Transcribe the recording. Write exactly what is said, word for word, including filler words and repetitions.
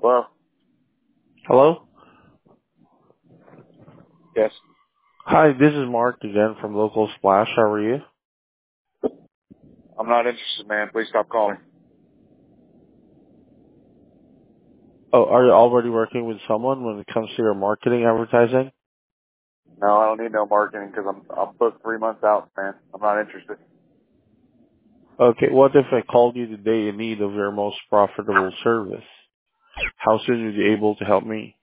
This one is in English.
Hello? Hello? Yes. Hi, this is Mark again from Local Splash. How are you? I'm not interested, man. Please stop calling. Oh, are you already working with someone when it comes to your marketing advertising? No, I don't need no marketing because I'm I'm booked three months out, man. I'm not interested. Okay, what if I called you today in need of your most profitable service? How soon would you be able to help me?